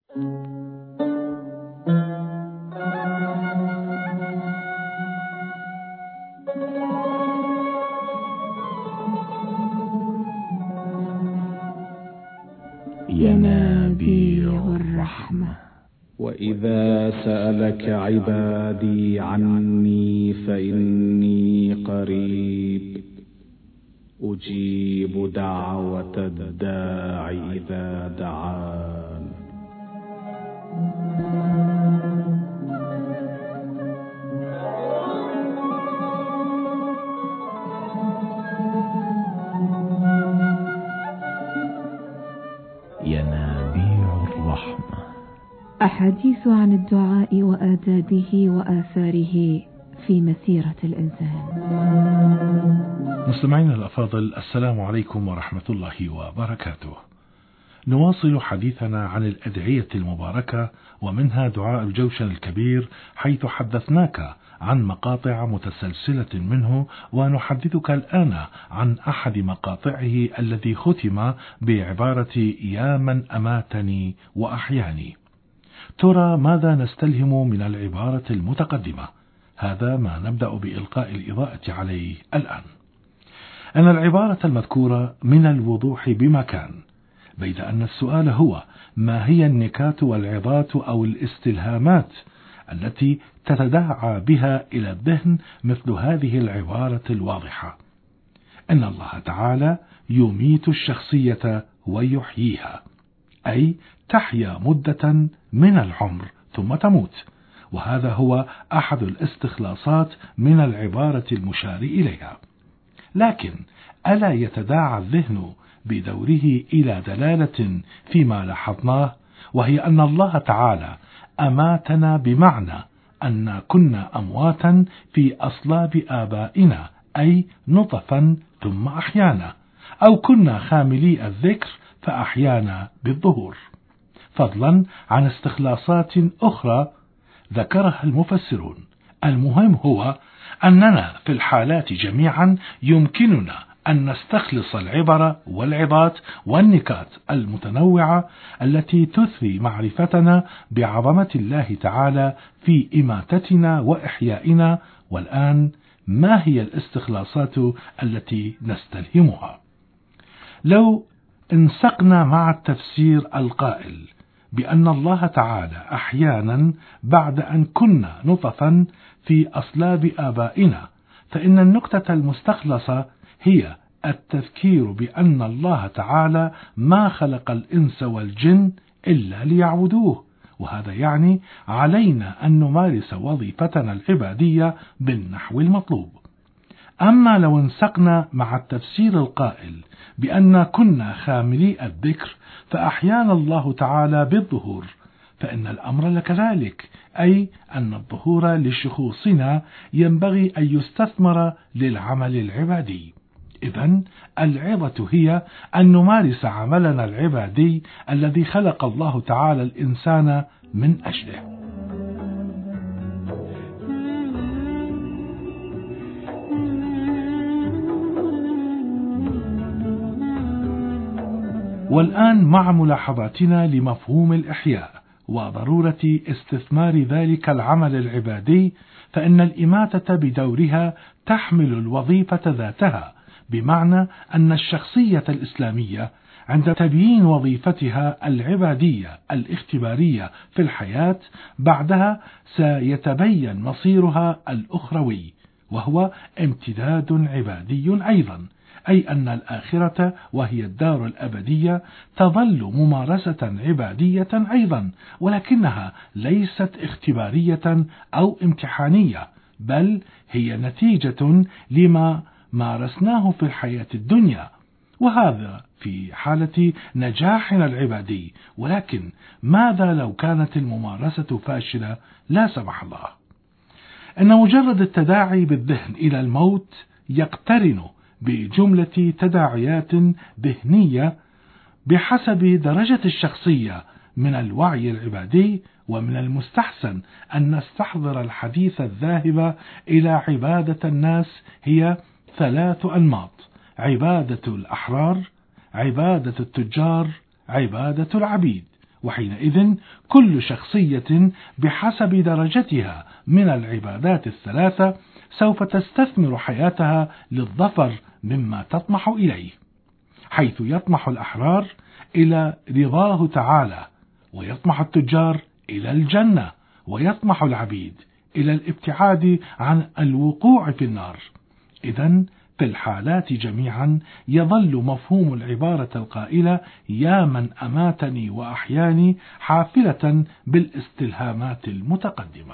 ينابيع الرحمة. وإذا سألك عبادي عني فإني قريب أجيب دعوة الداع إذا دعان. ينابيع الرحمة. أحاديث عن الدعاء وآدابه وآثاره في مسيرة الإنسان. مستمعينا الأفاضل، السلام عليكم ورحمة الله وبركاته. نواصل حديثنا عن الأدعية المباركة، ومنها دعاء الجوشن الكبير، حيث حدثناك عن مقاطع متسلسلة منه، ونحدثك الآن عن أحد مقاطعه الذي ختم بعبارة يا من أماتني وأحياني. ترى ماذا نستلهم من العبارة المتقدمة؟ هذا ما نبدأ بإلقاء الإضاءة عليه الآن. أن العبارة المذكورة من الوضوح بمكان، بيد أن السؤال هو ما هي النكات والعظات أو الاستلهامات التي تتداعى بها إلى الذهن مثل هذه العبارة الواضحة: إن الله تعالى يميت الشخصية ويحييها، أي تحيا مدة من العمر ثم تموت. وهذا هو أحد الاستخلاصات من العبارة المشار إليها. لكن ألا يتداعى الذهن بدوره إلى دلالة فيما لاحظناه، وهي أن الله تعالى أماتنا بمعنى أن كنا أمواتا في أصلاب آبائنا، أي نطفا ثم أحيانا، أو كنا خاملي الذكر فأحيانا بالظهور، فضلا عن استخلاصات أخرى ذكرها المفسرون. المهم هو أننا في الحالات جميعا يمكننا أن نستخلص العبر والعظات والنكات المتنوعة التي تثري معرفتنا بعظمة الله تعالى في إماتتنا وإحيائنا. والآن ما هي الاستخلاصات التي نستلهمها؟ لو انسقنا مع التفسير القائل بأن الله تعالى أحيانا بعد أن كنا نطفا في أصلاب آبائنا، فإن النكتة المستخلصة هي التذكير بأن الله تعالى ما خلق الإنس والجن إلا ليعبدوه، وهذا يعني علينا أن نمارس وظيفتنا العبادية بالنحو المطلوب. أما لو انسقنا مع التفسير القائل بأن كنا خاملي الذكر فأحيانا الله تعالى بالظهور، فإن الأمر لكذلك، أي أن الظهور لشخوصنا ينبغي أن يستثمر للعمل العبادي. إذن العظة هي أن نمارس عملنا العبادي الذي خلق الله تعالى الإنسان من أجله. والآن مع ملاحظاتنا لمفهوم الإحياء وضرورة استثمار ذلك العمل العبادي، فإن الإماتة بدورها تحمل الوظيفة ذاتها، بمعنى أن الشخصية الإسلامية عند تبيين وظيفتها العبادية الاختبارية في الحياة بعدها سيتبين مصيرها الأخروي، وهو امتداد عبادي أيضا، أي أن الآخرة وهي الدار الأبدية تظل ممارسة عبادية أيضا، ولكنها ليست اختبارية أو امتحانية، بل هي نتيجة لما مارسناه في الحياة الدنيا، وهذا في حالة نجاحنا العبادي. ولكن ماذا لو كانت الممارسة فاشلة لا سمح الله؟ إن مجرد التداعي بالذهن إلى الموت يقترن بجملة تداعيات ذهنية بحسب درجة الشخصية من الوعي العبادي، ومن المستحسن أن نستحضر الحديث الذاهب إلى عبادة الناس هي 3 أنماط: عبادة الأحرار، عبادة التجار، عبادة العبيد. وحينئذ كل شخصية بحسب درجتها من العبادات الثلاثة سوف تستثمر حياتها للظفر مما تطمح إليه، حيث يطمح الأحرار إلى رضاه تعالى، ويطمح التجار إلى الجنة، ويطمح العبيد إلى الابتعاد عن الوقوع في النار. إذن في الحالات جميعا يظل مفهوم العبارة القائلة يا من أماتني وأحياني حافلة بالاستلهامات المتقدمة.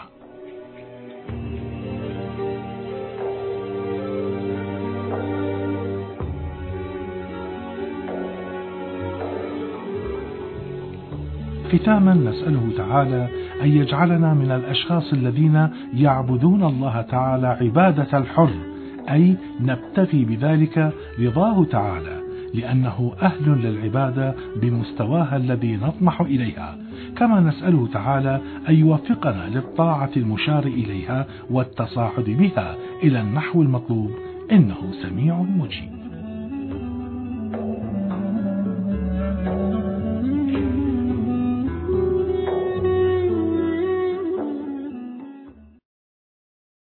ختاما نسأله تعالى أن يجعلنا من الأشخاص الذين يعبدون الله تعالى عبادة الحر، أي نبتغي بذلك رضاه تعالى، لأنه أهل للعبادة بمستواها الذي نطمح إليها، كما نسأله تعالى أن يوفقنا للطاعة المشار إليها والتصاعد بها إلى النحو المطلوب، إنه سميع مجيب.